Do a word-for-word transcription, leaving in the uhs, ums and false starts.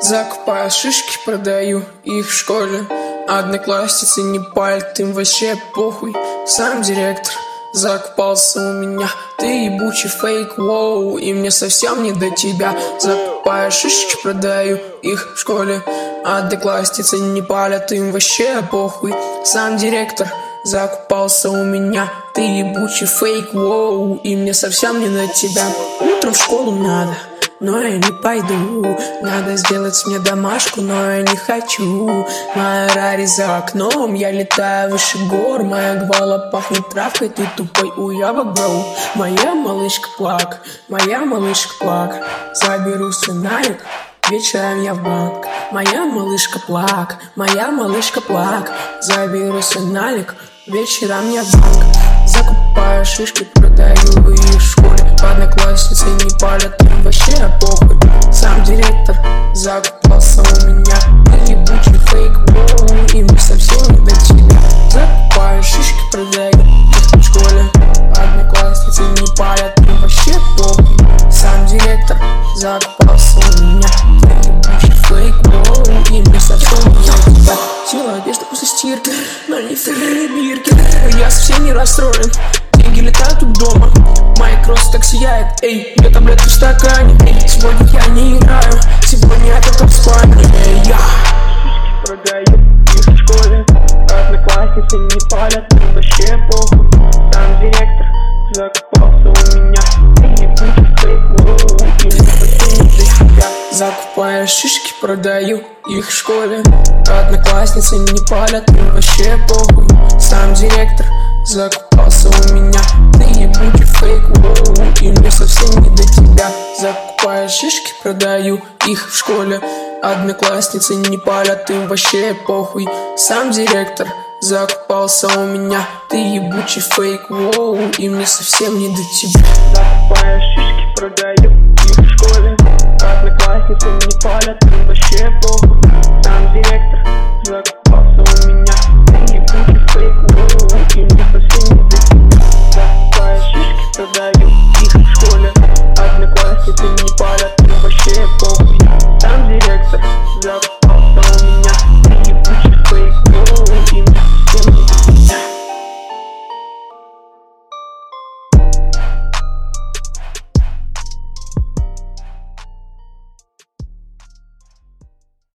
Закупаю шишки, продаю их в школе. Одноклассницы не палят, им вообще похуй. Сам директор закупался у меня. Ты ебучий фейк, воу, и мне совсем не до тебя. Закупаю шишки, продаю их в школе. Одноклассницы не палят, им вообще похуй. Сам директор закупался у меня. Ты ебучий фейк, воу, и мне совсем не до тебя. Утром в школу надо, но я не пойду. Надо сделать мне домашку, но я не хочу. Моя рари за окном, я летаю выше гор. Моя гвала пахнет травкой, ты тупой уябок, бро. Моя малышка плак, моя малышка плак. Заберу сценарик, вечером я в банк. Моя малышка плак, моя малышка плак. Заберу сценарик, вечером я в банк. Закупаю шишки, продаю их в школе. Одноклассницы не палят, им вообще похуй. Сам директор закупался у меня. Ты ебучий фейк, воу, и мне совсем не до тебя. Закупаю шишки, продаю их в школе. Одноклассницы не палят, им вообще похуй. Сам директор закупался у меня. Ты ебучий фейк, воу, и мне совсем не до тебя. Сила одежда после стирки, но не вторые бирки. Я совсем не расстроен, деньги летают тут дома. Моя кросс так сияет, эй, две таблетки в стакане. Эй, сегодня я не играю, сегодня я только в спальне. Эй, я продаю их в школе. Одноклассницы не палят, им вообще похуй. Сам директор закупался у меня. Ты ебучий фейк, воу, и мне совсем не до тебя. Закупаю шишки, продаю их в школе. Одноклассницы не палят, им вообще похуй. Сам директор закупался у меня. Ты ебучий фейк, воу, и мне совсем не до тебя. Закупаю шишки, продаю их в школе. Одноклассницы не палят, им вообще похуй. Сам директор закупался у меня. Ты ебучий фейк, воу, и мне совсем не до тебя. Закупаю